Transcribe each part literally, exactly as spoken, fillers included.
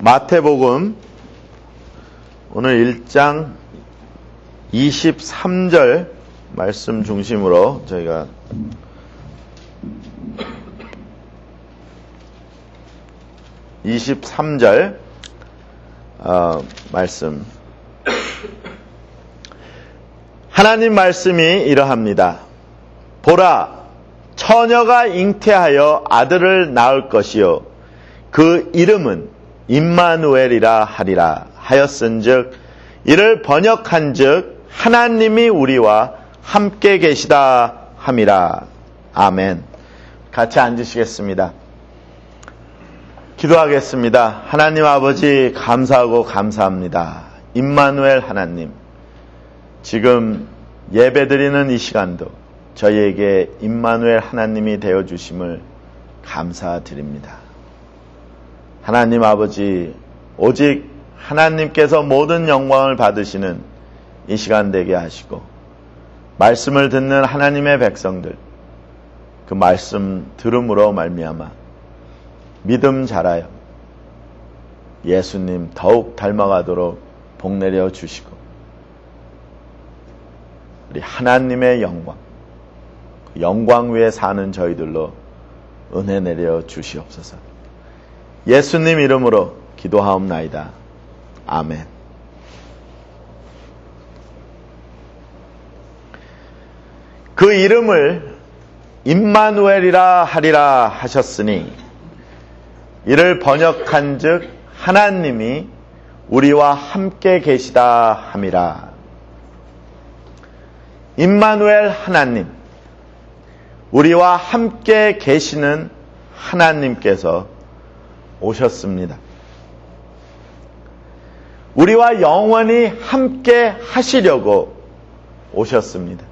마태복음 오늘 일 장 이십삼 절 말씀 중심으로 저희가 이십삼 절 어, 말씀 하나님 말씀이 이러합니다. 보라, 처녀가 잉태하여 아들을 낳을 것이요 그 이름은 임마누엘이라 하리라 하였은즉 이를 번역한즉 하나님이 우리와 함께 계시다 함이라. 아멘. 같이 앉으시겠습니다. 기도하겠습니다. 하나님 아버지 감사하고 감사합니다. 임마누엘 하나님, 지금 예배드리는 이 시간도 저희에게 임마누엘 하나님이 되어주심을 감사드립니다. 하나님 아버지, 오직 하나님께서 모든 영광을 받으시는 이 시간 되게 하시고 말씀을 듣는 하나님의 백성들, 그 말씀 들음으로 말미암아 믿음 자라요 예수님 더욱 닮아가도록 복내려 주시고 우리 하나님의 영광, 그 영광 위에 사는 저희들로 은혜 내려 주시옵소서. 예수님 이름으로 기도하옵나이다. 아멘. 그 이름을 임마누엘이라 하리라 하셨으니 이를 번역한즉 하나님이 우리와 함께 계시다 함이라. 임마누엘 하나님, 우리와 함께 계시는 하나님께서 오셨습니다. 우리와 영원히 함께 하시려고 오셨습니다.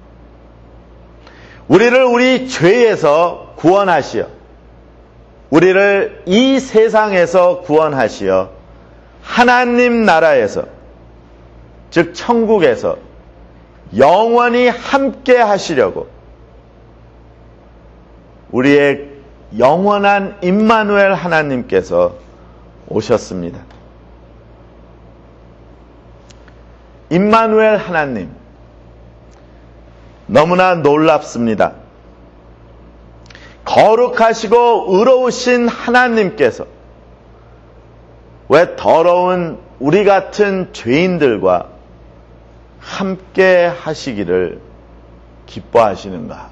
우리를 우리 죄에서 구원하시어 우리를 이 세상에서 구원하시어 하나님 나라에서, 즉 천국에서 영원히 함께 하시려고 우리의 영원한 임마누엘 하나님께서 오셨습니다. 임마누엘 하나님, 너무나 놀랍습니다. 거룩하시고 의로우신 하나님께서 왜 더러운 우리 같은 죄인들과 함께 하시기를 기뻐하시는가?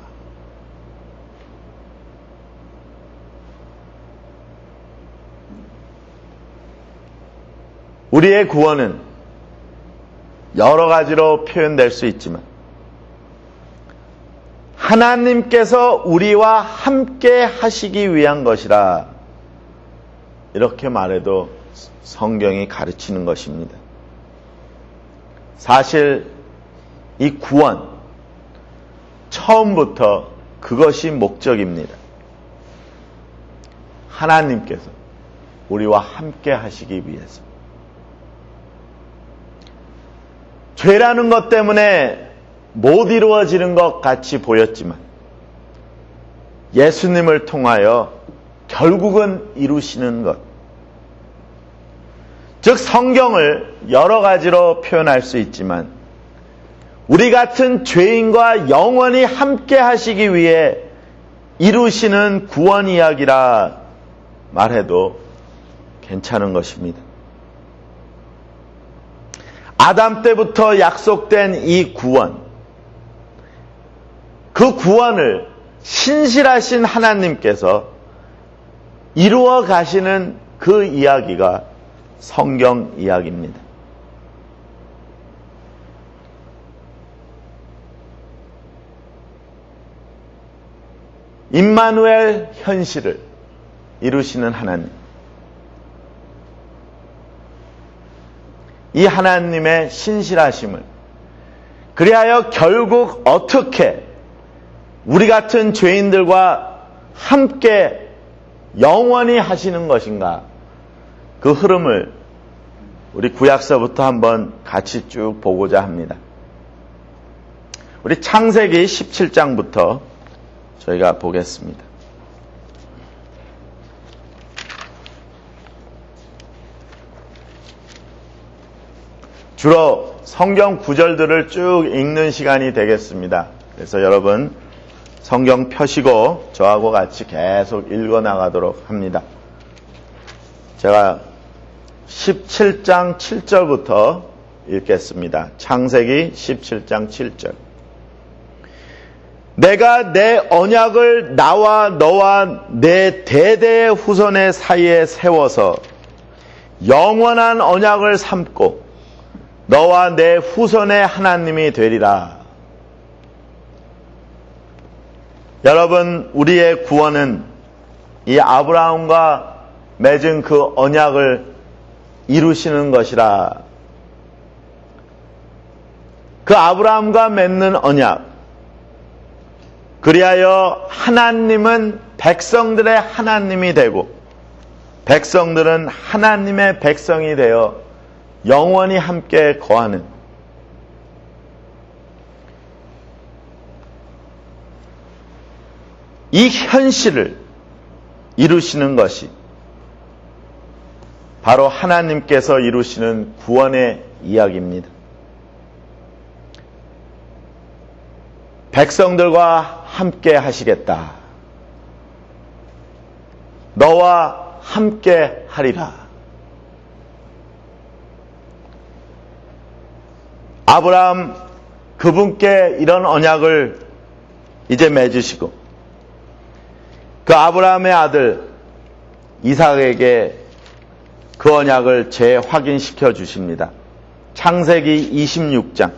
우리의 구원은 여러 가지로 표현될 수 있지만 하나님께서 우리와 함께 하시기 위한 것이라, 이렇게 말해도 성경이 가르치는 것입니다. 사실 이 구원, 처음부터 그것이 목적입니다. 하나님께서 우리와 함께 하시기 위해서. 죄라는 것 때문에 못 이루어지는 것 같이 보였지만 예수님을 통하여 결국은 이루시는 것, 즉 성경을 여러 가지로 표현할 수 있지만 우리 같은 죄인과 영원히 함께 하시기 위해 이루시는 구원 이야기라 말해도 괜찮은 것입니다. 아담 때부터 약속된 이 구원, 그 구원을 신실하신 하나님께서 이루어 가시는 그 이야기가 성경 이야기입니다. 임마누엘 현실을 이루시는 하나님, 이 하나님의 신실하심을, 그리하여 결국 어떻게 우리 같은 죄인들과 함께 영원히 하시는 것인가, 그 흐름을 우리 구약서부터 한번 같이 쭉 보고자 합니다. 우리 창세기 십칠 장부터 저희가 보겠습니다. 주로 성경 구절들을 쭉 읽는 시간이 되겠습니다. 그래서 여러분 성경 펴시고 저하고 같이 계속 읽어 나가도록 합니다. 제가 십칠 장 칠 절부터 읽겠습니다. 창세기 십칠 장 칠 절. 내가 내 언약을 나와 너와 내 대대의 후손의 사이에 세워서 영원한 언약을 삼고 너와 내 후손의 하나님이 되리라. 여러분, 우리의 구원은 이 아브라함과 맺은 그 언약을 이루시는 것이라. 그 아브라함과 맺는 언약, 그리하여 하나님은 백성들의 하나님이 되고 백성들은 하나님의 백성이 되어 영원히 함께 거하는, 이 현실을 이루시는 것이 바로 하나님께서 이루시는 구원의 이야기입니다. 백성들과 함께 하시겠다. 너와 함께 하리라. 아브라함 그분께 이런 언약을 이제 맺으시고 그 아브라함의 아들 이삭에게 그 언약을 재확인시켜 주십니다. 창세기 이십육 장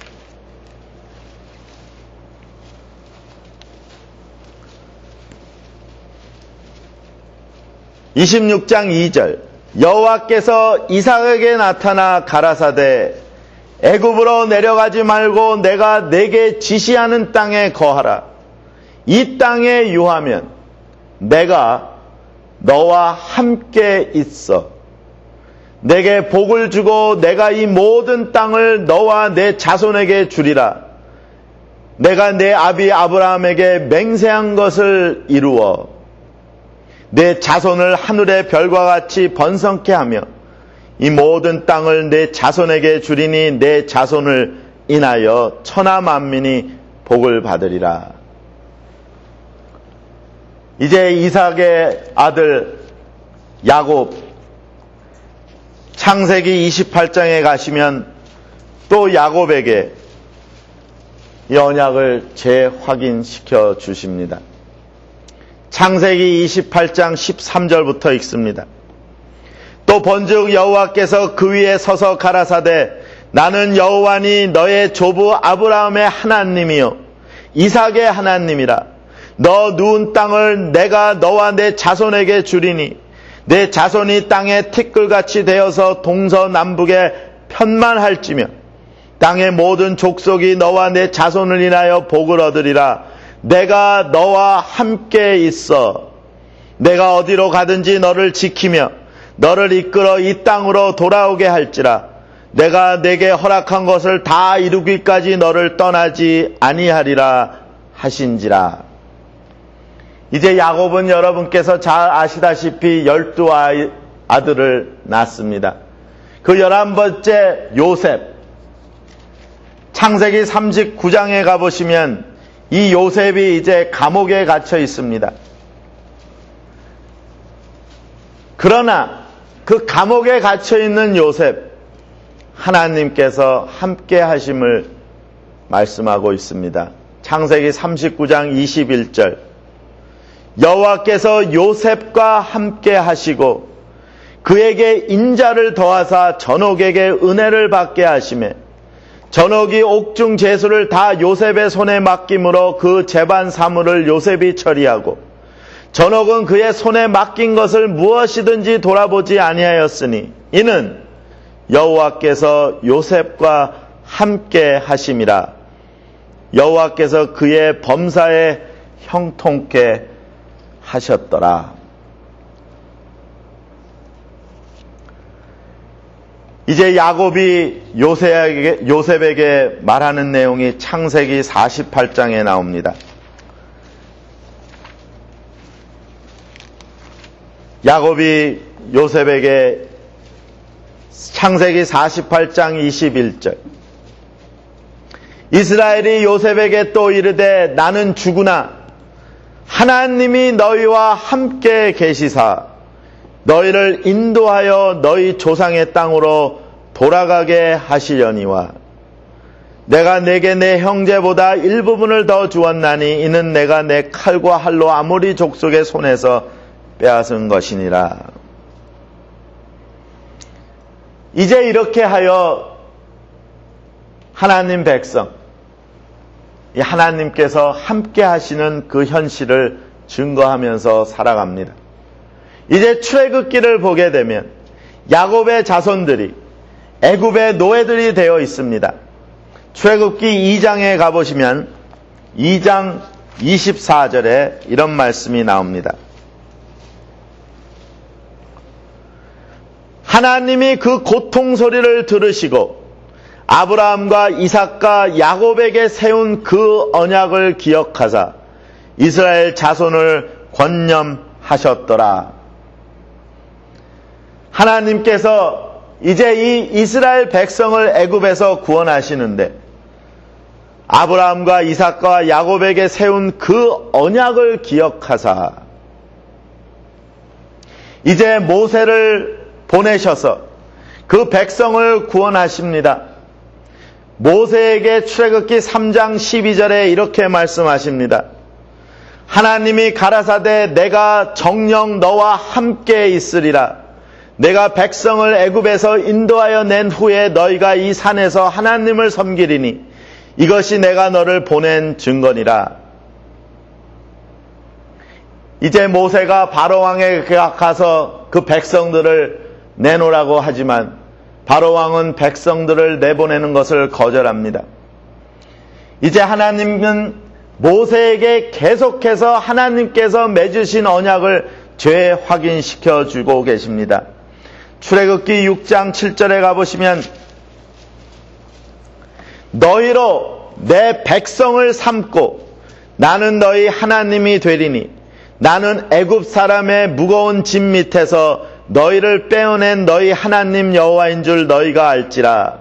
이십육 장 이 절. 여호와께서 이삭에게 나타나 가라사대 애굽으로 내려가지 말고 내가 내게 지시하는 땅에 거하라. 이 땅에 유하면 내가 너와 함께 있어 내게 복을 주고 내가 이 모든 땅을 너와 내 자손에게 주리라. 내가 내 아비 아브라함에게 맹세한 것을 이루어 내 자손을 하늘의 별과 같이 번성케 하며 이 모든 땅을 내 자손에게 주리니 내 자손을 인하여 천하 만민이 복을 받으리라. 이제 이삭의 아들 야곱, 창세기 이십팔 장에 가시면 또 야곱에게 이 언약을 재확인시켜 주십니다. 창세기 이십팔 장 십삼 절부터 읽습니다. 또 본즉 여호와께서 그 위에 서서 가라사대 나는 여호와니 너의 조부 아브라함의 하나님이요 이삭의 하나님이라. 너 누운 땅을 내가 너와 내 자손에게 주리니 내 자손이 땅의 티끌같이 되어서 동서남북에 편만할지며 땅의 모든 족속이 너와 내 자손을 인하여 복을 얻으리라. 내가 너와 함께 있어 내가 어디로 가든지 너를 지키며 너를 이끌어 이 땅으로 돌아오게 할지라. 내가 내게 허락한 것을 다 이루기까지 너를 떠나지 아니하리라 하신지라. 이제 야곱은 여러분께서 잘 아시다시피 열두 아들을 낳습니다. 그 열한 번째 요셉, 창세기 삼십구 장에 가보시면 이 요셉이 이제 감옥에 갇혀 있습니다. 그러나 그 감옥에 갇혀 있는 요셉, 하나님께서 함께 하심을 말씀하고 있습니다. 창세기 삼십구 장 이십일 절. 여호와께서 요셉과 함께 하시고 그에게 인자를 더하사 전옥에게 은혜를 받게 하시매 전옥이 옥중 제수를 다 요셉의 손에 맡김으로 그 재반 사물을 요셉이 처리하고 전옥은 그의 손에 맡긴 것을 무엇이든지 돌아보지 아니하였으니 이는 여호와께서 요셉과 함께 하심이라. 여호와께서 그의 범사에 형통케 하셨더라. 이제 야곱이 요셉에게, 요셉에게 말하는 내용이 창세기 사십팔 장에 나옵니다. 야곱이 요셉에게 창세기 사십팔 장 이십일 절. 이스라엘이 요셉에게 또 이르되 나는 죽으나 하나님이 너희와 함께 계시사 너희를 인도하여 너희 조상의 땅으로 돌아가게 하시려니와 내가 내게 내 형제보다 일부분을 더 주었나니 이는 내가 내 칼과 활로 아모리 족속의 손에서 빼앗은 것이니라. 이제 이렇게 하여 하나님 백성, 이 하나님께서 함께 하시는 그 현실을 증거하면서 살아갑니다. 이제 출애굽기를 보게 되면 야곱의 자손들이 애굽의 노예들이 되어 있습니다. 출애굽기 이 장에 가보시면 이 장 이십사 절에 이런 말씀이 나옵니다. 하나님이 그 고통 소리를 들으시고 아브라함과 이삭과 야곱에게 세운 그 언약을 기억하사 이스라엘 자손을 권념하셨더라. 하나님께서 이제 이 이스라엘 백성을 애굽에서 구원하시는데 아브라함과 이삭과 야곱에게 세운 그 언약을 기억하사 이제 모세를 보내셔서 그 백성을 구원하십니다. 모세에게 출애굽기 삼 장 십이 절에 이렇게 말씀하십니다. 하나님이 가라사대 내가 정녕 너와 함께 있으리라. 내가 백성을 애굽에서 인도하여 낸 후에 너희가 이 산에서 하나님을 섬기리니 이것이 내가 너를 보낸 증거니라. 이제 모세가 바로왕에 가서 그 백성들을 내놓으라고 하지만 바로왕은 백성들을 내보내는 것을 거절합니다. 이제 하나님은 모세에게 계속해서 하나님께서 맺으신 언약을 재확인시켜 주고 계십니다. 출애굽기 육 장 칠 절에 가보시면 너희로 내 백성을 삼고 나는 너희 하나님이 되리니 나는 애굽 사람의 무거운 짐 밑에서 너희를 빼어낸 너희 하나님 여호와인 줄 너희가 알지라.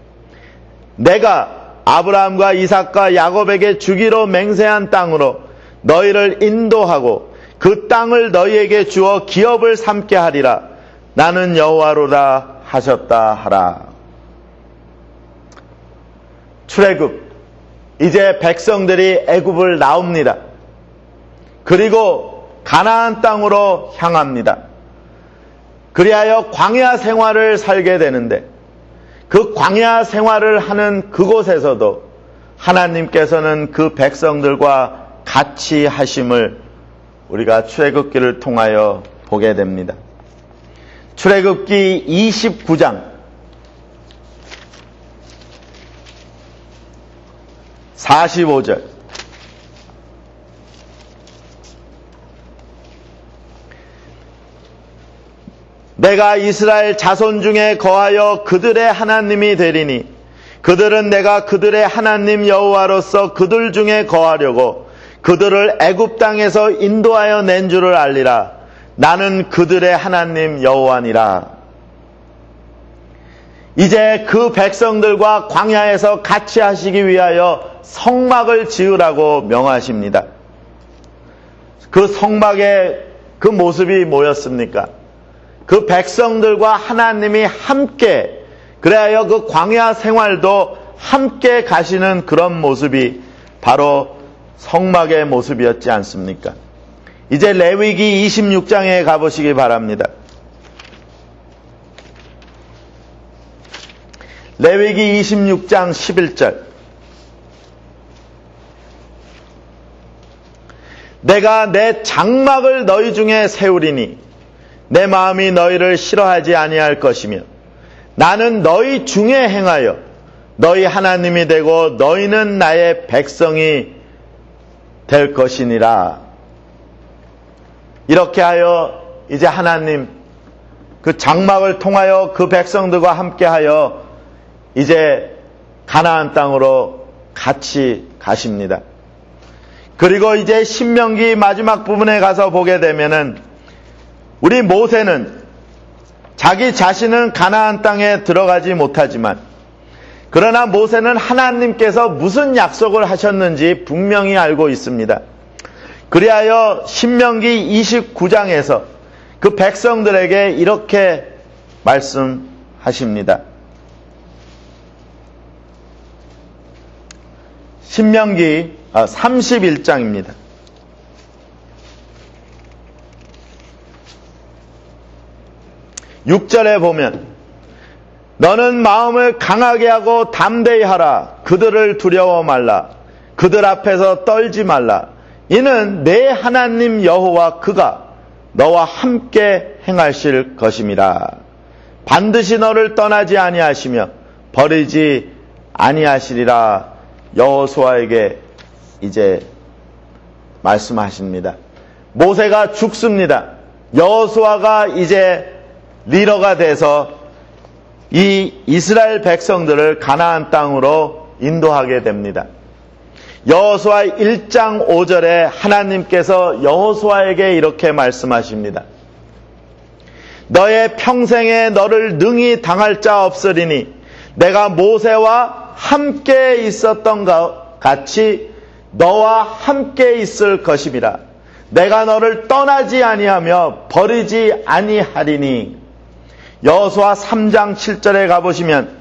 내가 아브라함과 이삭과 야곱에게 주기로 맹세한 땅으로 너희를 인도하고 그 땅을 너희에게 주어 기업을 삼게 하리라. 나는 여호와로라 하셨다 하라. 출애굽, 이제 백성들이 애굽을 나옵니다. 그리고 가나안 땅으로 향합니다. 그리하여 광야 생활을 살게 되는데 그 광야 생활을 하는 그곳에서도 하나님께서는 그 백성들과 같이 하심을 우리가 출애굽기를 통하여 보게 됩니다. 출애굽기 이십구 장 사십오 절. 내가 이스라엘 자손 중에 거하여 그들의 하나님이 되리니 그들은 내가 그들의 하나님 여호와로서 그들 중에 거하려고 그들을 애굽 땅에서 인도하여 낸 줄을 알리라. 나는 그들의 하나님 여호와니라. 이제 그 백성들과 광야에서 같이 하시기 위하여 성막을 지으라고 명하십니다. 그 성막의 그 모습이 뭐였습니까? 그 백성들과 하나님이 함께, 그래야 그 광야 생활도 함께 가시는 그런 모습이 바로 성막의 모습이었지 않습니까? 이제 레위기 이십육 장에 가보시기 바랍니다. 레위기 이십육 장 십일 절. 내가 내 장막을 너희 중에 세우리니 내 마음이 너희를 싫어하지 아니할 것이며 나는 너희 중에 행하여 너희 하나님이 되고 너희는 나의 백성이 될 것이니라. 이렇게 하여 이제 하나님 그 장막을 통하여 그 백성들과 함께하여 이제 가나안 땅으로 같이 가십니다. 그리고 이제 신명기 마지막 부분에 가서 보게 되면은 우리 모세는 자기 자신은 가나안 땅에 들어가지 못하지만 그러나 모세는 하나님께서 무슨 약속을 하셨는지 분명히 알고 있습니다. 그리하여 신명기 이십구 장에서 그 백성들에게 이렇게 말씀하십니다. 신명기 삼십일 장입니다. 육 절에 보면 너는 마음을 강하게 하고 담대히 하라. 그들을 두려워 말라. 그들 앞에서 떨지 말라. 이는 내 하나님 여호와 그가 너와 함께 행하실 것임이라. 반드시 너를 떠나지 아니하시며 버리지 아니하시리라. 여호수아에게 이제 말씀하십니다. 모세가 죽습니다. 여호수아가 이제 리더가 돼서 이 이스라엘 백성들을 가나안 땅으로 인도하게 됩니다. 여호수아 일 장 오 절에 하나님께서 여호수아에게 이렇게 말씀하십니다. 너의 평생에 너를 능히 당할 자 없으리니 내가 모세와 함께 있었던 것 같이 너와 함께 있을 것임이라. 내가 너를 떠나지 아니하며 버리지 아니하리니. 여호수아 삼 장 칠 절에 가보시면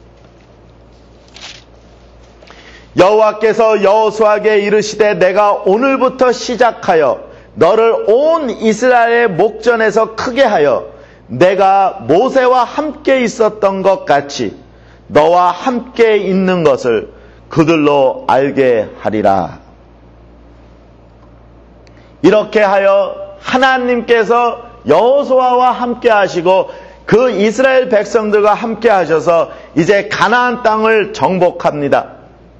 여호와께서 여호수아에게 이르시되 내가 오늘부터 시작하여 너를 온 이스라엘의 목전에서 크게 하여 내가 모세와 함께 있었던 것 같이 너와 함께 있는 것을 그들로 알게 하리라. 이렇게 하여 하나님께서 여호수아와 함께 하시고 그 이스라엘 백성들과 함께 하셔서 이제 가나안 땅을 정복합니다.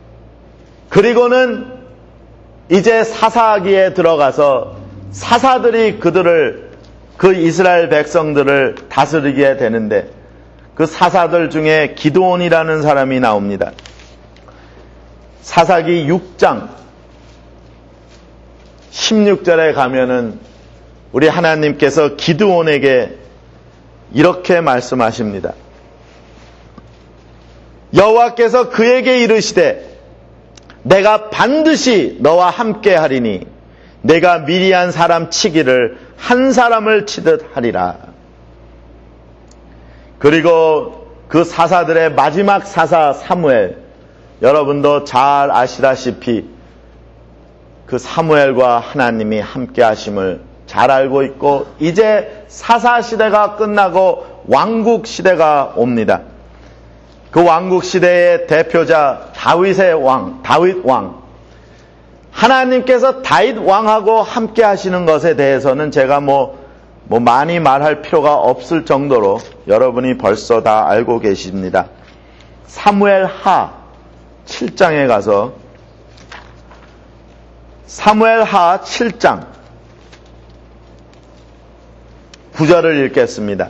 그리고는 이제 사사기에 들어가서 사사들이 그들을 그 이스라엘 백성들을 다스리게 되는데 그 사사들 중에 기드온이라는 사람이 나옵니다. 사사기 육 장 십육 절에 가면은 우리 하나님께서 기드온에게 이렇게 말씀하십니다. 여호와께서 그에게 이르시되 내가 반드시 너와 함께 하리니 내가 미리한 사람 치기를 한 사람을 치듯 하리라. 그리고 그 사사들의 마지막 사사 사무엘, 여러분도 잘 아시다시피 그 사무엘과 하나님이 함께 하심을 잘 알고 있고 이제 사사 시대가 끝나고 왕국 시대가 옵니다. 그 왕국 시대의 대표자 다윗의 왕, 다윗 왕. 하나님께서 다윗 왕하고 함께 하시는 것에 대해서는 제가 뭐, 뭐 많이 말할 필요가 없을 정도로 여러분이 벌써 다 알고 계십니다. 사무엘 하 칠 장에 가서 사무엘 하 칠 장 구 절을 읽겠습니다.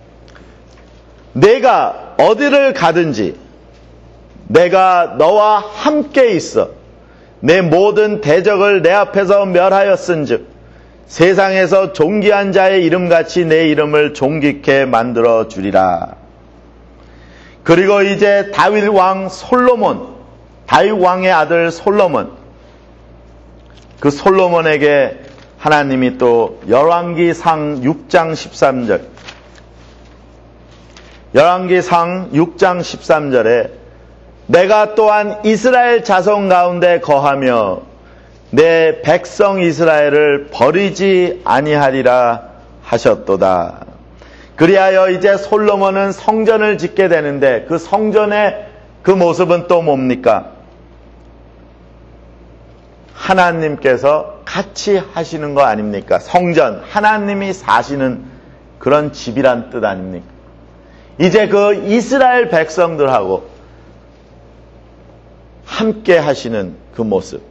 내가 어디를 가든지 내가 너와 함께 있어 내 모든 대적을 내 앞에서 멸하였은즉 세상에서 존귀한 자의 이름같이 내 이름을 존귀케 만들어 주리라. 그리고 이제 다윗 왕 솔로몬, 다윗 왕의 아들 솔로몬, 그 솔로몬에게 하나님이 또 열왕기상 육 장 십삼 절, 열왕기상 육 장 십삼 절에 내가 또한 이스라엘 자손 가운데 거하며 내 백성 이스라엘을 버리지 아니하리라 하셨도다. 그리하여 이제 솔로몬은 성전을 짓게 되는데 그 성전의 그 모습은 또 뭡니까? 하나님께서 같이 하시는 거 아닙니까? 성전, 하나님이 사시는 그런 집이란 뜻 아닙니까? 이제 그 이스라엘 백성들하고 함께 하시는 그 모습.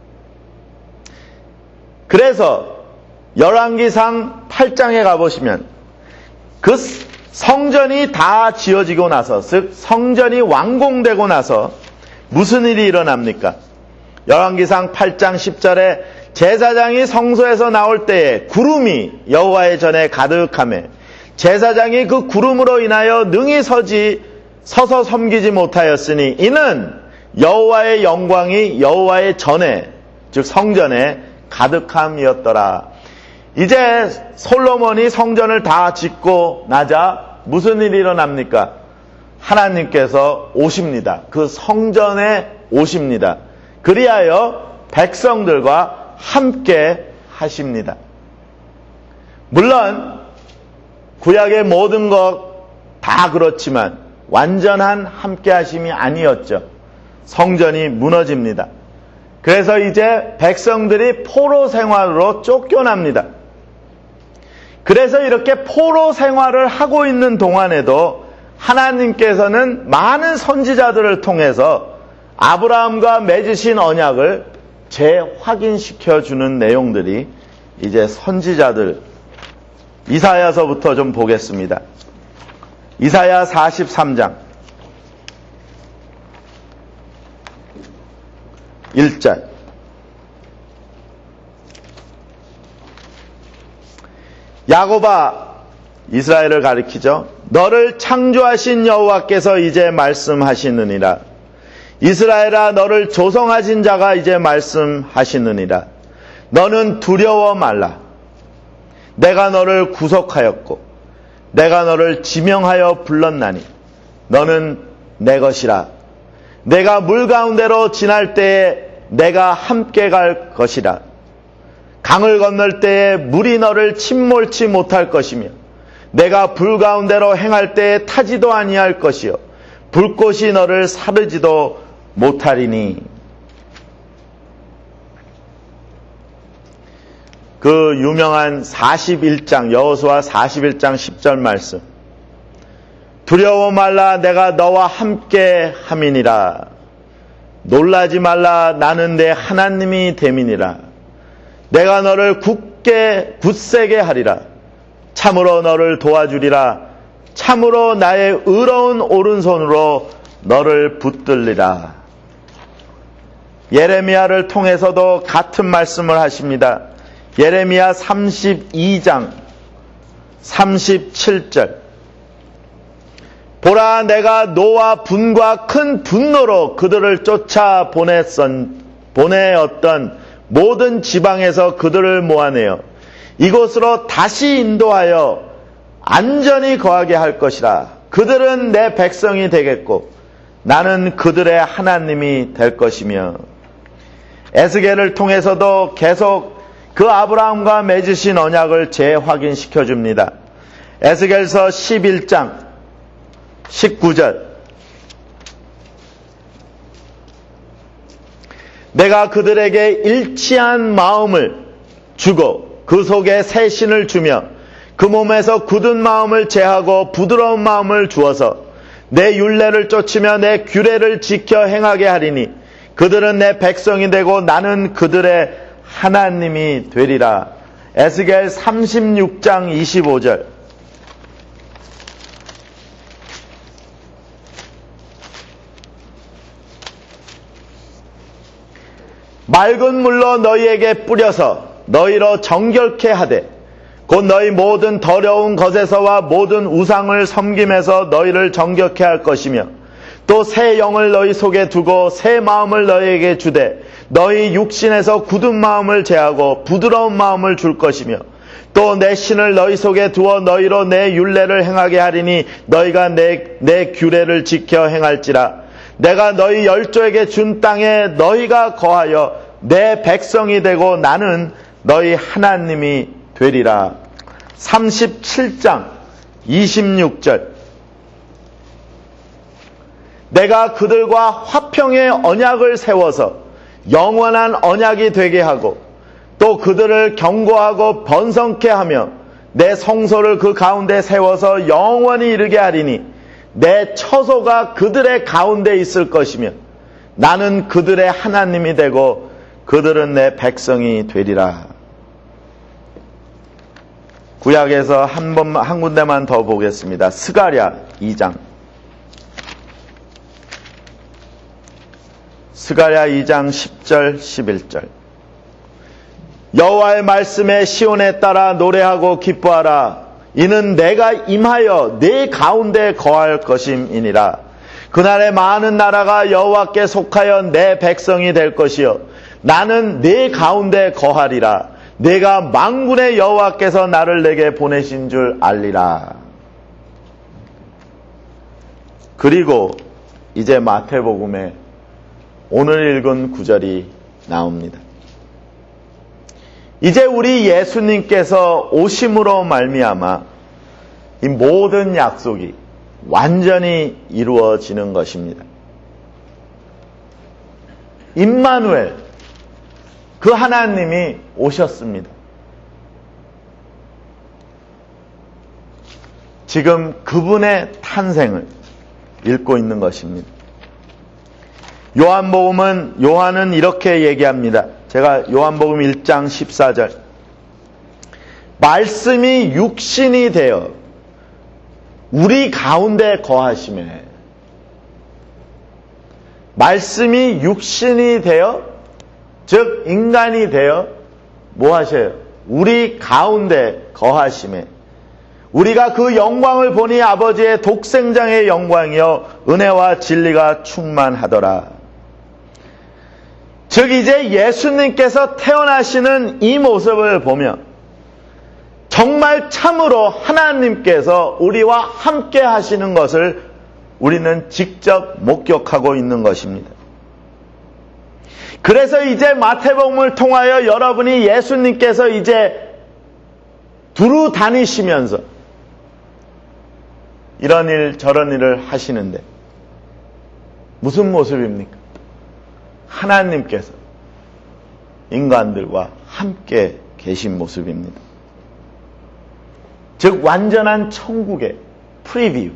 그래서 열왕기상 팔 장에 가보시면 그 성전이 다 지어지고 나서, 즉 성전이 완공되고 나서 무슨 일이 일어납니까? 열왕기상 팔 장 십 절에 제사장이 성소에서 나올 때에 구름이 여호와의 전에 가득하며 제사장이 그 구름으로 인하여 능히 서지 서서 섬기지 못하였으니 이는 여호와의 영광이 여호와의 전에 즉 성전에 가득함이었더라. 이제 솔로몬이 성전을 다 짓고 나자 무슨 일이 일어납니까? 하나님께서 오십니다. 그 성전에 오십니다. 그리하여 백성들과 함께 하십니다. 물론 구약의 모든 것 다 그렇지만 완전한 함께 하심이 아니었죠. 성전이 무너집니다. 그래서 이제 백성들이 포로 생활로 쫓겨납니다. 그래서 이렇게 포로 생활을 하고 있는 동안에도 하나님께서는 많은 선지자들을 통해서 아브라함과 맺으신 언약을 재확인시켜 주는 내용들이 이제 선지자들 이사야서부터 좀 보겠습니다. 이사야 사십삼 장 일 절 야곱아, 이스라엘을 가리키죠. 너를 창조하신 여호와께서 이제 말씀하시느니라. 이스라엘아, 너를 조성하신 자가 이제 말씀하시느니라. 너는 두려워 말라. 내가 너를 구속하였고 내가 너를 지명하여 불렀나니 너는 내 것이라. 내가 물 가운데로 지날 때에 내가 함께 갈 것이라. 강을 건널 때에 물이 너를 침몰치 못할 것이며 내가 불 가운데로 행할 때에 타지도 아니할 것이요 불꽃이 너를 사르지도 못하리니. 그 유명한 사십일 장 여호수아 사십일 장 십 절 말씀. 두려워 말라. 내가 너와 함께 함이니라. 놀라지 말라. 나는 내 하나님이 됨이니라. 내가 너를 굳게 굳세게 하리라. 참으로 너를 도와주리라. 참으로 나의 의로운 오른손으로 너를 붙들리라. 예레미야를 통해서도 같은 말씀을 하십니다. 예레미야 삼십이 장 삼십칠 절. 보라, 내가 노와 분과 큰 분노로 그들을 쫓아 보냈던, 보내었던 모든 지방에서 그들을 모아내어 이곳으로 다시 인도하여 안전히 거하게 할 것이라. 그들은 내 백성이 되겠고 나는 그들의 하나님이 될 것이며. 에스겔을 통해서도 계속 그 아브라함과 맺으신 언약을 재확인시켜 줍니다. 에스겔서 십일 장 십구 절. 내가 그들에게 일치한 마음을 주고 그 속에 새 신을 주며 그 몸에서 굳은 마음을 제하고 부드러운 마음을 주어서 내 율례를 쫓으며 내 규례를 지켜 행하게 하리니 그들은 내 백성이 되고 나는 그들의 하나님이 되리라. 에스겔 삼십육 장 이십오 절. 맑은 물로 너희에게 뿌려서 너희로 정결케 하되 곧 너희 모든 더러운 것에서와 모든 우상을 섬김에서 너희를 정결케 할 것이며 또 새 영을 너희 속에 두고 새 마음을 너희에게 주되 너희 육신에서 굳은 마음을 제하고 부드러운 마음을 줄 것이며 또 내 신을 너희 속에 두어 너희로 내 율례를 행하게 하리니 너희가 내, 내 규례를 지켜 행할지라. 내가 너희 열조에게 준 땅에 너희가 거하여 내 백성이 되고 나는 너희 하나님이 되리라. 삼십칠 장 이십육 절. 내가 그들과 화평의 언약을 세워서 영원한 언약이 되게 하고 또 그들을 견고하고 번성케 하며 내 성소를 그 가운데 세워서 영원히 이르게 하리니 내 처소가 그들의 가운데 있을 것이며 나는 그들의 하나님이 되고 그들은 내 백성이 되리라. 구약에서 한 번, 한 군데만 더 보겠습니다. 스가랴 이 장. 스가랴 이 장 십 절 십일 절. 여호와의 말씀에 시온에 따라 노래하고 기뻐하라. 이는 내가 임하여 네 가운데 거할 것임이니라. 그날에 많은 나라가 여호와께 속하여 내 백성이 될 것이요 나는 네 가운데 거하리라. 내가 만군의 여호와께서 나를 내게 보내신 줄 알리라. 그리고 이제 마태복음에 오늘 읽은 구절이 나옵니다. 이제 우리 예수님께서 오심으로 말미암아 이 모든 약속이 완전히 이루어지는 것입니다. 임마누엘, 그 하나님이 오셨습니다. 지금 그분의 탄생을 읽고 있는 것입니다. 요한복음은, 요한은 이렇게 얘기합니다. 제가 요한복음 일 장 십사 절. 말씀이 육신이 되어 우리 가운데 거하심에. 말씀이 육신이 되어, 즉 인간이 되어 뭐 하셔요? 우리 가운데 거하심에. 우리가 그 영광을 보니 아버지의 독생장의 영광이요 은혜와 진리가 충만하더라. 즉 이제 예수님께서 태어나시는 이 모습을 보면 정말 참으로 하나님께서 우리와 함께 하시는 것을 우리는 직접 목격하고 있는 것입니다. 그래서 이제 마태복음을 통하여 여러분이 예수님께서 이제 두루 다니시면서 이런 일 저런 일을 하시는데 무슨 모습입니까? 하나님께서 인간들과 함께 계신 모습입니다. 즉 완전한 천국의 프리뷰.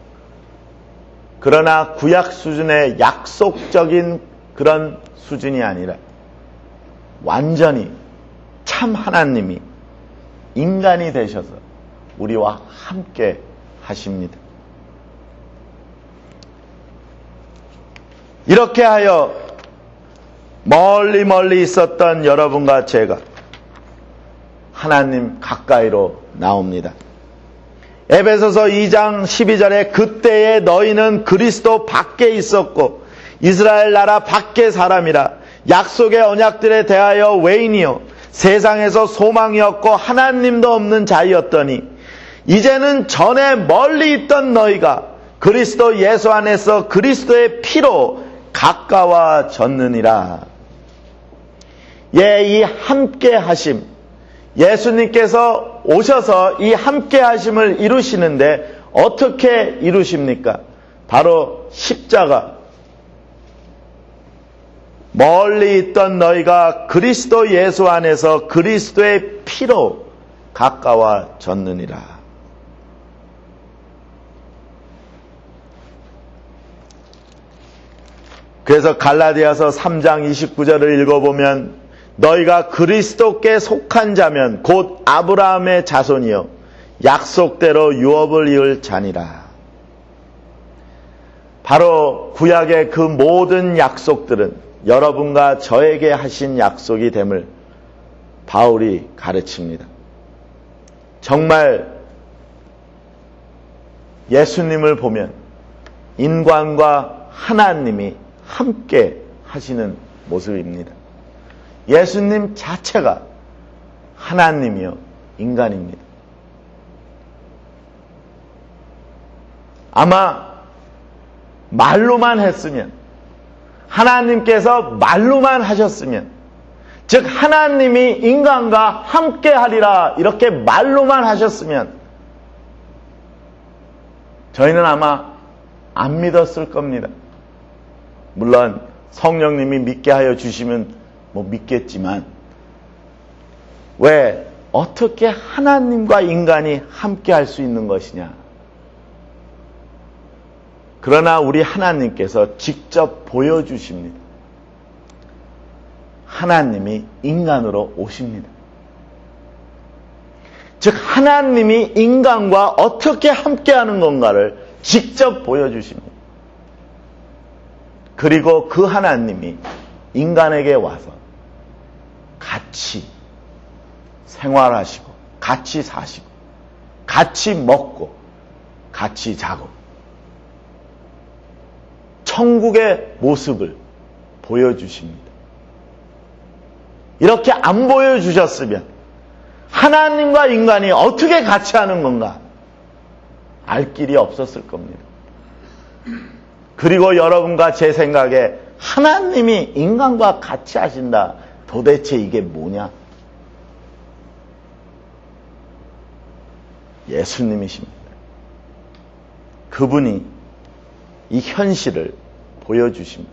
그러나 구약 수준의 약속적인 그런 수준이 아니라 완전히 참 하나님이 인간이 되셔서 우리와 함께 하십니다. 이렇게 하여 멀리 멀리 있었던 여러분과 제가 하나님 가까이로 나옵니다. 에베소서 이 장 십이 절에 그때에 너희는 그리스도 밖에 있었고 이스라엘 나라 밖의 사람이라 약속의 언약들에 대하여 외인이요 세상에서 소망이었고 하나님도 없는 자이었더니 이제는 전에 멀리 있던 너희가 그리스도 예수 안에서 그리스도의 피로 가까워졌느니라. 예, 이 함께 하심, 예수님께서 오셔서 이 함께 하심을 이루시는데 어떻게 이루십니까? 바로 십자가. 멀리 있던 너희가 그리스도 예수 안에서 그리스도의 피로 가까워졌느니라. 그래서 갈라디아서 삼 장 이십구 절을 읽어보면 너희가 그리스도께 속한 자면 곧 아브라함의 자손이요 약속대로 유업을 이을 자니라. 바로 구약의 그 모든 약속들은 여러분과 저에게 하신 약속이 됨을 바울이 가르칩니다. 정말 예수님을 보면 인간과 하나님이 함께 하시는 모습입니다. 예수님 자체가 하나님이요 인간입니다. 아마 말로만 했으면, 하나님께서 말로만 하셨으면, 즉 하나님이 인간과 함께 하리라 이렇게 말로만 하셨으면 저희는 아마 안 믿었을 겁니다. 물론 성령님이 믿게 하여 주시면 뭐 믿겠지만, 왜 어떻게 하나님과 인간이 함께 할 수 있는 것이냐? 그러나 우리 하나님께서 직접 보여주십니다. 하나님이 인간으로 오십니다. 즉 하나님이 인간과 어떻게 함께하는 건가를 직접 보여주십니다. 그리고 그 하나님이 인간에게 와서 같이 생활하시고 같이 사시고 같이 먹고 같이 자고 천국의 모습을 보여주십니다. 이렇게 안 보여주셨으면 하나님과 인간이 어떻게 같이 하는 건가 알 길이 없었을 겁니다. 그리고 여러분과 제 생각에 하나님이 인간과 같이 하신다. 도대체 이게 뭐냐? 예수님이십니다. 그분이 이 현실을 보여주십니다.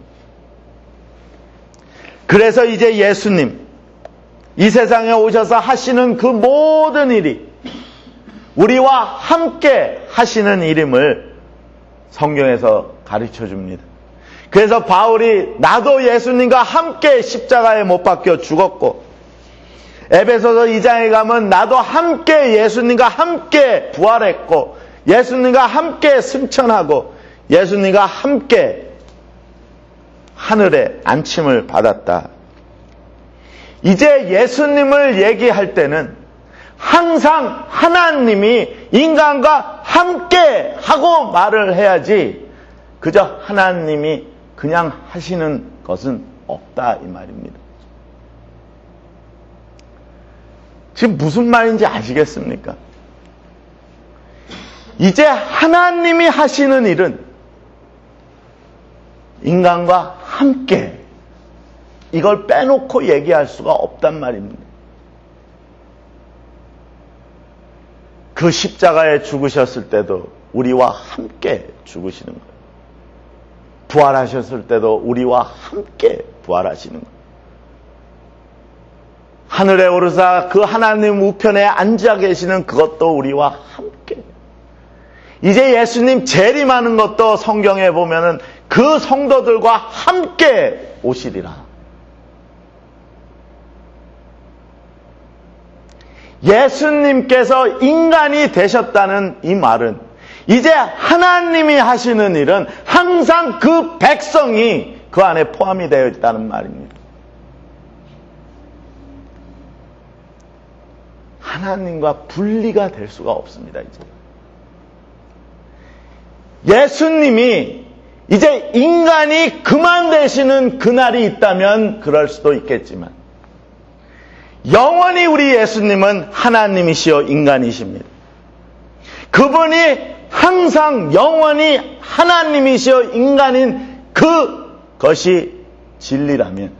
그래서 이제 예수님, 이 세상에 오셔서 하시는 그 모든 일이 우리와 함께 하시는 일임을 성경에서 가르쳐 줍니다. 그래서 바울이 나도 예수님과 함께 십자가에 못 박혀 죽었고, 에베소서 이 장에 가면 나도 함께 예수님과 함께 부활했고, 예수님과 함께 승천하고, 예수님과 함께 하늘에 안침을 받았다. 이제 예수님을 얘기할 때는 항상 하나님이 인간과 함께 하고 말을 해야지 그저 하나님이 그냥 하시는 것은 없다 이 말입니다. 지금 무슨 말인지 아시겠습니까? 이제 하나님이 하시는 일은 인간과 함께 이걸 빼놓고 얘기할 수가 없단 말입니다. 그 십자가에 죽으셨을 때도 우리와 함께 죽으시는 거예요. 부활하셨을 때도 우리와 함께 부활하시는 거예요. 하늘에 오르사 그 하나님 우편에 앉아 계시는 그것도 우리와 함께. 이제 예수님 재림하는 것도 성경에 보면은 그 성도들과 함께 오시리라. 예수님께서 인간이 되셨다는 이 말은 이제 하나님이 하시는 일은 항상 그 백성이 그 안에 포함이 되어 있다는 말입니다. 하나님과 분리가 될 수가 없습니다. 이제 예수님이 이제 인간이 그만 되시는 그날이 있다면 그럴 수도 있겠지만 영원히 우리 예수님은 하나님이시여 인간이십니다. 그분이 항상 영원히 하나님이시여 인간인 그것이 진리라면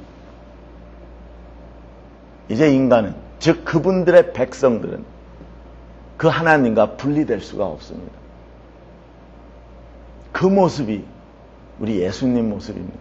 이제 인간은, 즉 그분들의 백성들은 그 하나님과 분리될 수가 없습니다. 그 모습이 우리 예수님 모습입니다.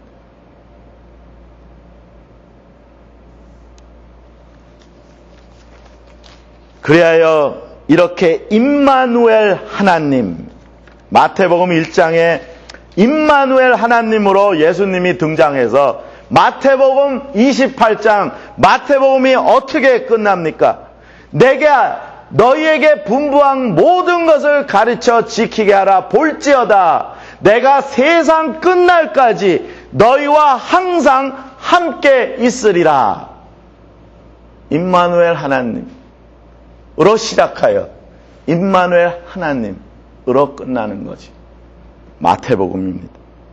그리하여 이렇게 임마누엘 하나님, 마태복음 일 장에 임마누엘 하나님으로 예수님이 등장해서 마태복음 이십팔 장, 마태복음이 어떻게 끝납니까? 내가 너희에게 분부한 모든 것을 가르쳐 지키게 하라. 볼지어다 내가 세상 끝날까지 너희와 항상 함께 있으리라. 임마누엘 하나님으로 시작하여 임마누엘 하나님으로 끝나는 것이 마태복음입니다.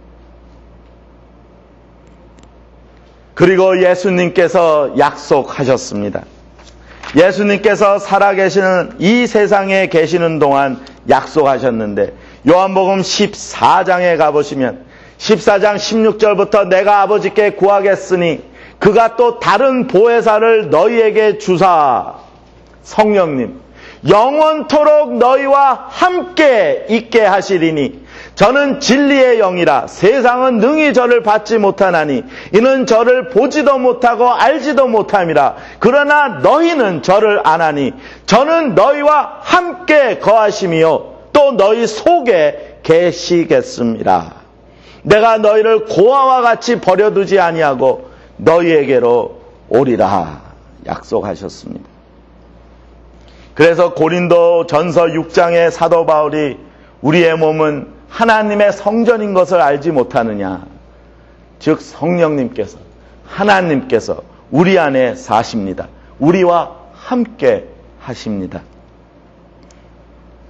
그리고 예수님께서 약속하셨습니다. 예수님께서 살아계시는 이 세상에 계시는 동안 약속하셨는데 요한복음 십사 장에 가보시면 십사 장 십육 절부터 내가 아버지께 구하겠으니 그가 또 다른 보혜사를 너희에게 주사, 성령님 영원토록 너희와 함께 있게 하시리니 저는 진리의 영이라. 세상은 능히 저를 받지 못하나니 이는 저를 보지도 못하고 알지도 못함이라. 그러나 너희는 저를 아나니 저는 너희와 함께 거하심이요 또 너희 속에 계시겠습니다. 내가 너희를 고아와 같이 버려두지 아니하고 너희에게로 오리라 약속하셨습니다. 그래서 고린도 전서 육 장의 사도 바울이 우리의 몸은 하나님의 성전인 것을 알지 못하느냐. 즉 성령님께서, 하나님께서 우리 안에 사십니다. 우리와 함께 하십니다.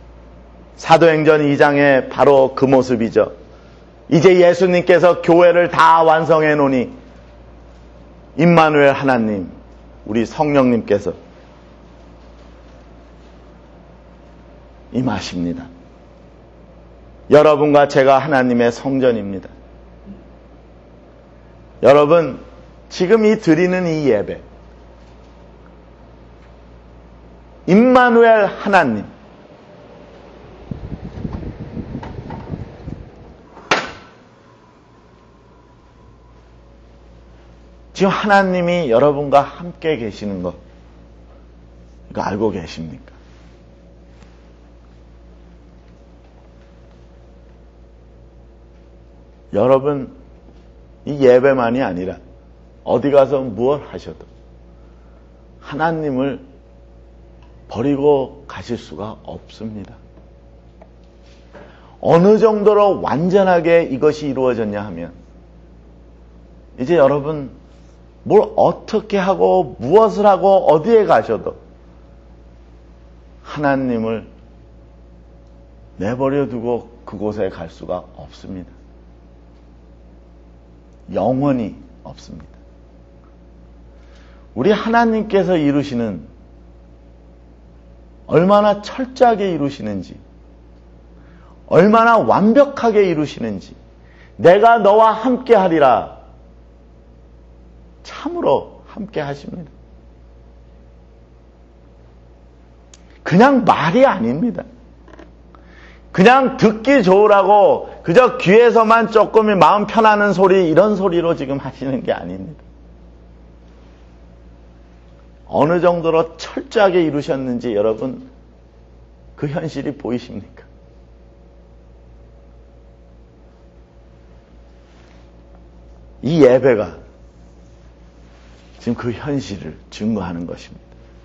사도행전 이 장에 바로 그 모습이죠. 이제 예수님께서 교회를 다 완성해 놓으니 임마누엘 하나님, 우리 성령님께서 임하십니다. 여러분과 제가 하나님의 성전입니다. 여러분, 지금 이 드리는 이 예배, 임마누엘 하나님, 지금 하나님이 여러분과 함께 계시는 거, 이거 알고 계십니까? 여러분, 이 예배만이 아니라 어디 가서 무엇 하셔도 하나님을 버리고 가실 수가 없습니다. 어느 정도로 완전하게 이것이 이루어졌냐 하면, 이제 여러분 뭘 어떻게 하고 무엇을 하고 어디에 가셔도 하나님을 내버려 두고 그곳에 갈 수가 없습니다. 영원히 없습니다. 우리 하나님께서 이루시는, 얼마나 철저하게 이루시는지, 얼마나 완벽하게 이루시는지, 내가 너와 함께 하리라, 참으로 함께 하십니다. 그냥 말이 아닙니다. 그냥 듣기 좋으라고 그저 귀에서만 조금 마음 편하는 소리, 이런 소리로 지금 하시는 게 아닙니다. 어느 정도로 철저하게 이루셨는지 여러분 그 현실이 보이십니까? 이 예배가 지금 그 현실을 증거하는 것입니다.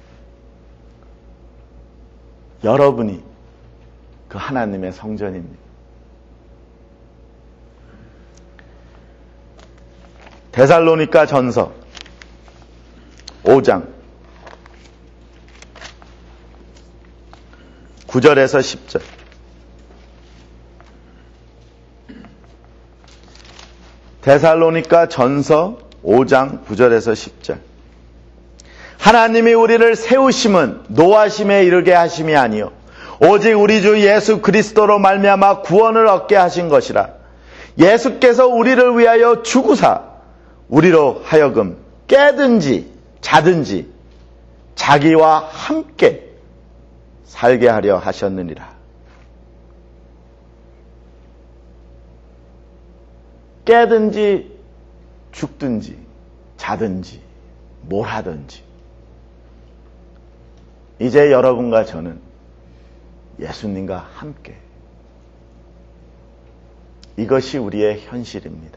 여러분이 그 하나님의 성전입니다. 데살로니가 전서 오 장 구 절에서 십 절. 데살로니가 전서 오 장 구 절에서 십 절. 하나님이 우리를 세우심은 노하심에 이르게 하심이 아니요 오직 우리 주 예수 그리스도로 말미암아 구원을 얻게 하신 것이라. 예수께서 우리를 위하여 죽으사 우리로 하여금 깨든지 자든지 자기와 함께 살게 하려 하셨느니라. 깨든지 죽든지 자든지 뭘 하든지 이제 여러분과 저는 예수님과 함께, 이것이 우리의 현실입니다.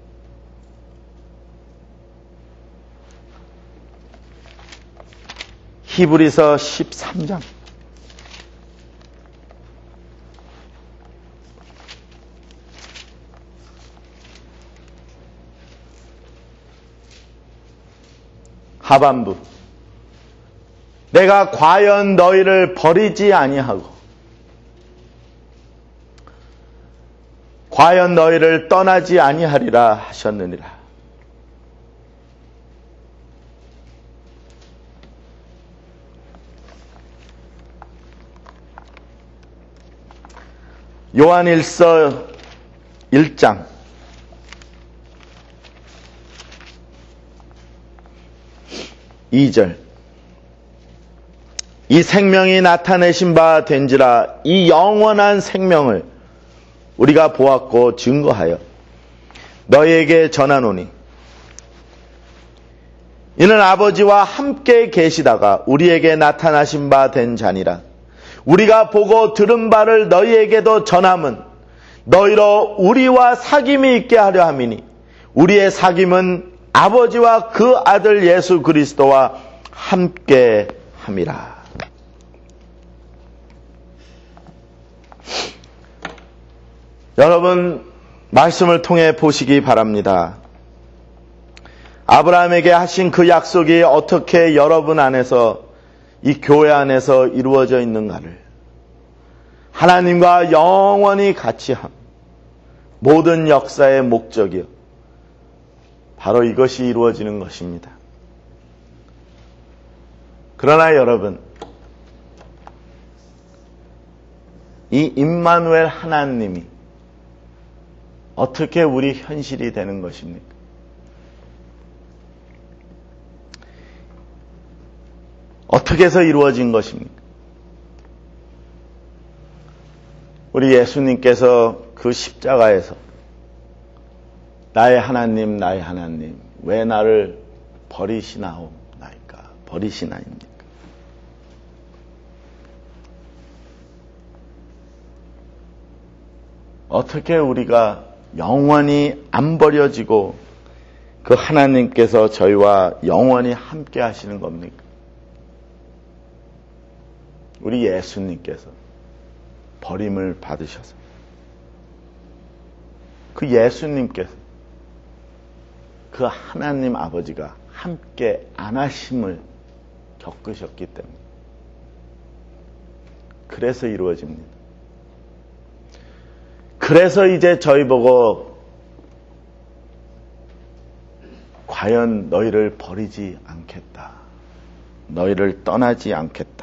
히브리서 십삼 장 하반부. 내가 과연 너희를 버리지 아니하고 과연 너희를 떠나지 아니하리라 하셨느니라. 요한일서 일 장 이 절. 이 생명이 나타내신 바 된지라. 이 영원한 생명을 우리가 보았고 증거하여 너희에게 전하노니 이는 아버지와 함께 계시다가 우리에게 나타나신 바 된 자니라. 우리가 보고 들은 바를 너희에게도 전함은 너희로 우리와 사귐이 있게 하려 함이니 우리의 사귐은 아버지와 그 아들 예수 그리스도와 함께 함이라. 여러분, 말씀을 통해 보시기 바랍니다. 아브라함에게 하신 그 약속이 어떻게 여러분 안에서, 이 교회 안에서 이루어져 있는가를 하나님과 영원히 같이함. 모든 역사의 목적이요. 바로 이것이 이루어지는 것입니다. 그러나 여러분, 이 임마누엘 하나님이 어떻게 우리 현실이 되는 것입니까? 어떻게 해서 이루어진 것입니까? 우리 예수님께서 그 십자가에서 나의 하나님, 나의 하나님, 왜 나를 버리시나옵나이까? 버리시나입니까? 어떻게 우리가 영원히 안 버려지고 그 하나님께서 저희와 영원히 함께 하시는 겁니까? 우리 예수님께서 버림을 받으셔서 그 예수님께서 그 하나님 아버지가 함께 안 하심을 겪으셨기 때문에 그래서 이루어집니다. 그래서 이제 저희 보고 과연 너희를 버리지 않겠다. 너희를 떠나지 않겠다.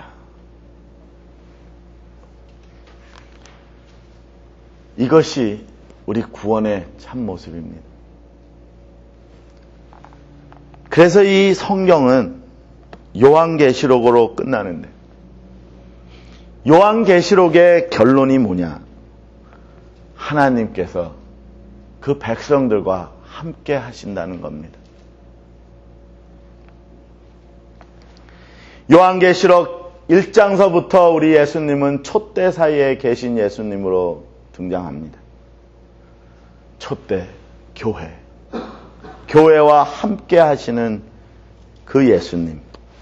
이것이 우리 구원의 참모습입니다. 그래서 이 성경은 요한계시록으로 끝나는데 요한계시록의 결론이 뭐냐? 하나님께서 그 백성들과 함께 하신다는 겁니다. 요한계시록 일 장서부터 우리 예수님은 촛대 사이에 계신 예수님으로 등장합니다. 촛대, 교회. 교회와 함께 하시는 그 예수님.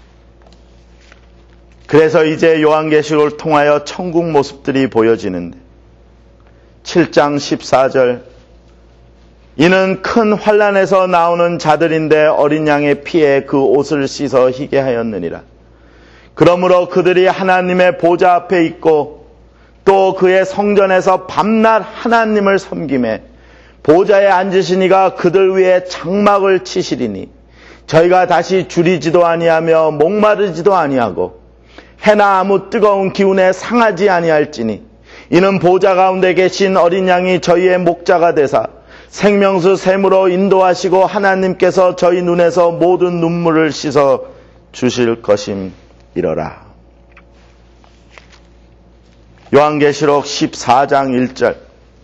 그래서 이제 요한계시록을 통하여 천국 모습들이 보여지는데 칠 장 십사 절 이는 큰 환난에서 나오는 자들인데 어린 양의 피에 그 옷을 씻어 희게 하였느니라. 그러므로 그들이 하나님의 보좌 앞에 있고 또 그의 성전에서 밤낮 하나님을 섬기매 보좌에 앉으시니가 그들 위에 장막을 치시리니 저희가 다시 줄이지도 아니하며 목마르지도 아니하고 해나 아무 뜨거운 기운에 상하지 아니할지니 이는 보좌 가운데 계신 어린 양이 저희의 목자가 되사 생명수 샘으로 인도하시고 하나님께서 저희 눈에서 모든 눈물을 씻어 주실 것임이러라. 요한계시록 십사 장 일 절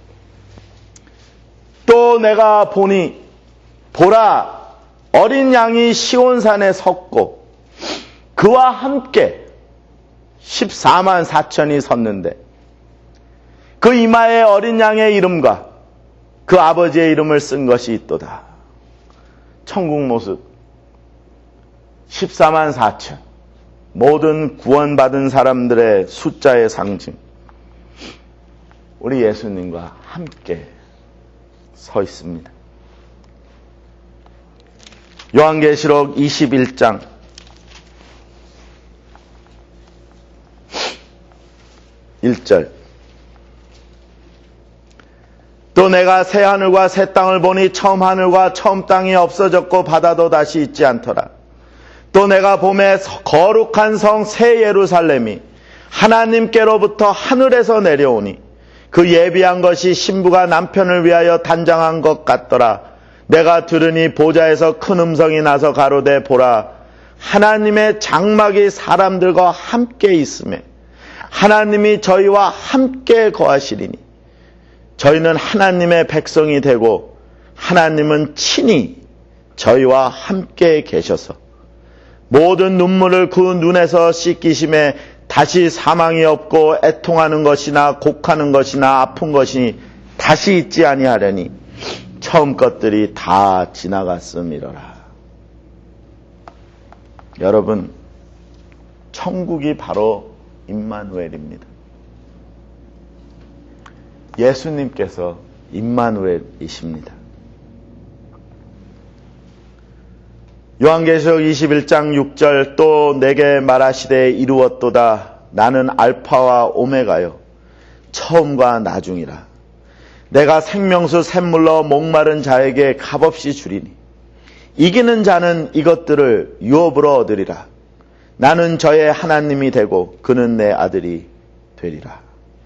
또 내가 보니 보라 어린 양이 시온산에 섰고 그와 함께 십사만 사천이 섰는데 그 이마에 어린 양의 이름과 그 아버지의 이름을 쓴 것이 있도다. 천국 모습 십사만 사천 모든 구원받은 사람들의 숫자의 상징 우리 예수님과 함께 서 있습니다. 요한계시록 이십일 장 일 절 또 내가 새 하늘과 새 땅을 보니 처음 하늘과 처음 땅이 없어졌고 바다도 다시 있지 않더라. 또 내가 보매 거룩한 성 새 예루살렘이 하나님께로부터 하늘에서 내려오니 그 예비한 것이 신부가 남편을 위하여 단장한 것 같더라. 내가 들으니 보좌에서 큰 음성이 나서 가로되 보라 하나님의 장막이 사람들과 함께 있음에 하나님이 저희와 함께 거하시리니 저희는 하나님의 백성이 되고 하나님은 친히 저희와 함께 계셔서 모든 눈물을 그 눈에서 씻기심에 다시 사망이 없고 애통하는 것이나 곡하는 것이나 아픈 것이 다시 있지 아니하려니 처음 것들이 다 지나갔음이로라. 여러분, 천국이 바로 임마누엘입니다. 예수님께서 임마누엘이십니다. 요한계시록 이십일 장 육 절 또 내게 말하시되 이루었도다. 나는 알파와 오메가요 처음과 나중이라. 내가 생명수 샘물로 목마른 자에게 값없이 주리니 이기는 자는 이것들을 유업으로 얻으리라. 나는 저의 하나님이 되고 그는 내 아들이 되리라.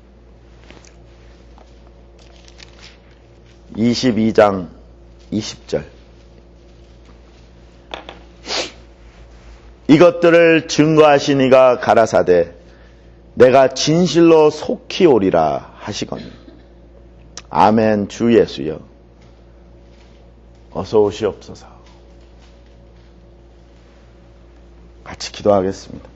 이십이 장 이십 절. 이것들을 증거하신 이가 가라사대 내가 진실로 속히 오리라 하시거니. 아멘. 주 예수여 어서 오시옵소서. 같이 기도하겠습니다.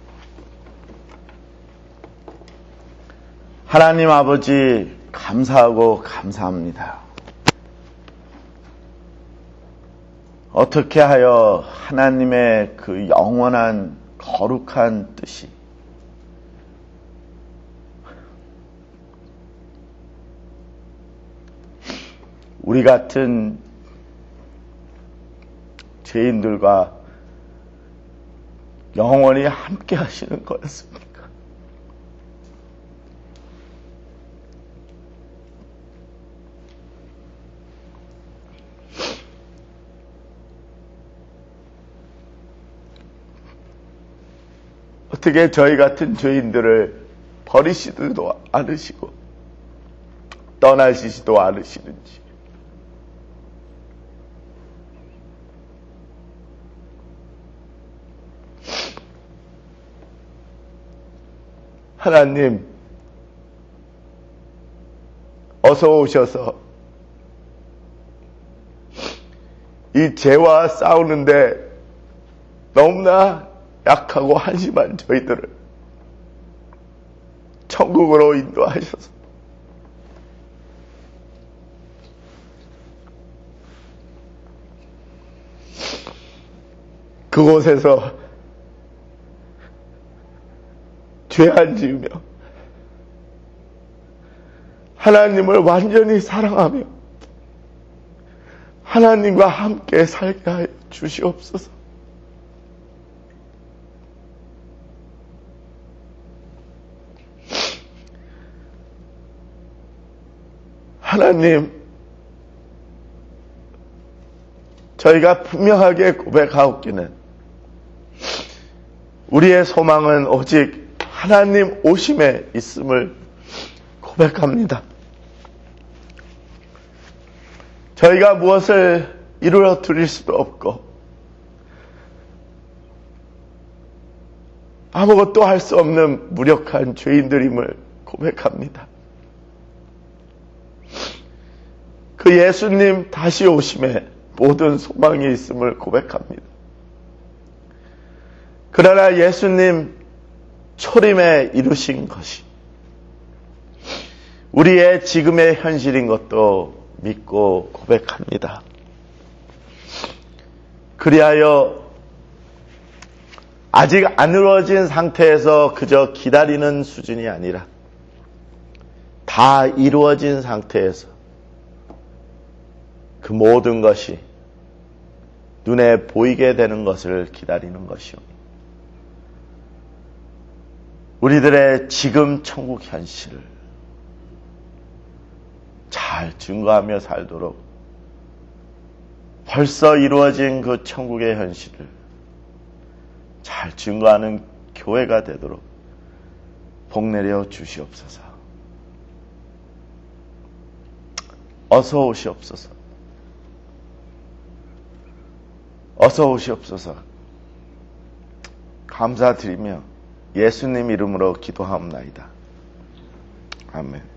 하나님 아버지 감사하고 감사합니다. 어떻게 하여 하나님의 그 영원한 거룩한 뜻이 우리 같은 죄인들과 영원히 함께 하시는 거였습니까? 어떻게 저희 같은 죄인들을 버리시지도 않으시고 떠나시지도 않으시는지. 하나님, 어서 오셔서 이 죄와 싸우는데 너무나 약하고 한심한 저희들을 천국으로 인도하셔서 그곳에서 죄안 지으며 하나님을 완전히 사랑하며 하나님과 함께 살게 하여 주시옵소서. 하나님, 저희가 분명하게 고백하옵기는 우리의 소망은 오직 하나님 오심에 있음을 고백합니다. 저희가 무엇을 이루어 드릴 수도 없고 아무것도 할 수 없는 무력한 죄인들임을 고백합니다. 그 예수님 다시 오심에 모든 소망이 있음을 고백합니다. 그러나 예수님 초림에 이루신 것이 우리의 지금의 현실인 것도 믿고 고백합니다. 그리하여 아직 안 이루어진 상태에서 그저 기다리는 수준이 아니라 다 이루어진 상태에서 그 모든 것이 눈에 보이게 되는 것을 기다리는 것이요. 우리들의 지금 천국 현실을 잘 증거하며 살도록 벌써 이루어진 그 천국의 현실을 잘 증거하는 교회가 되도록 복내려 주시옵소서. 어서 오시옵소서. 어서 오시옵소서. 감사드리며 예수님 이름으로 기도하옵나이다. 아멘.